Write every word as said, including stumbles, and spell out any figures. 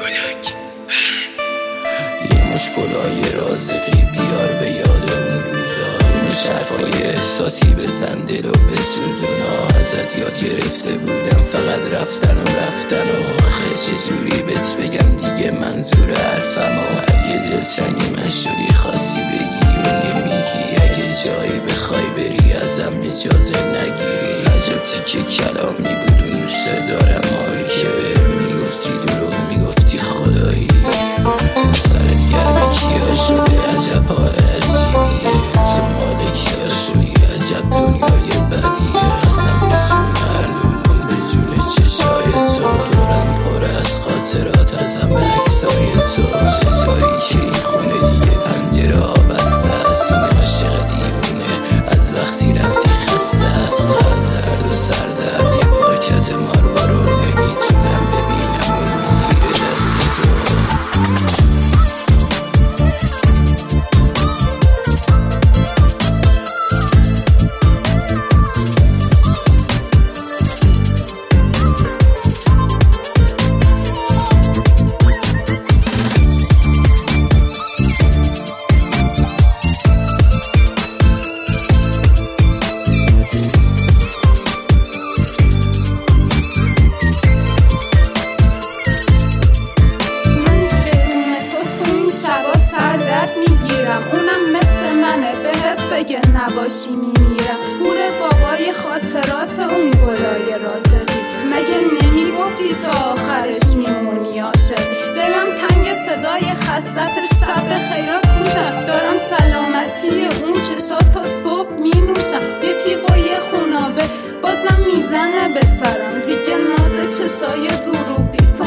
گلک بند یه مش گلای رازقی بیار به یاد اون روزا، یه مش حرفای احساسی بزن دل و بسوزونا. ازت یاد گرفته بودم فقط رفتن و رفتن و آخه چجوری بهت بگم دیگه منظور حرفم. و اگه دلتنگ من شدی خواستی بگی و نمیگی، اگه جایی بخوای بری ازم اجازه نگیری. عجب تیکه کلامی بود اون دوست دارم هایی که به میگفتی دروغ میگفتی خدایی. سرت گرم کیا شده عجب حال عجیبیه، تو مال کیا شدی عجب دنیای بدیه. قسم به جون معلومون به جون چشای تو، دورم پر از خاطرات از همه عکسای تو. چطوری که این خونه دیگه پنجره ها بسته است، این عاشق دیوونه از وقتی رفتی خسته است. درد و سردرد یه پاکت ماربارو نمیتونم ببینم اون میگیره دست تو. اونم مثل منه بهت بگه نباشی میمیرم. گور بابای خاطرات اون گلای رازقی، مگه نمیگفتی تا آخرش میمونی عاشق؟ دلم تنگ صدای خستت شب خیرات کوشم، دارم سلامتی اون چشات تا صبح مینوشم. یه تیغ و یه خونابه بازم میزنه به سرم، دیگه ناز چشای دروغی تو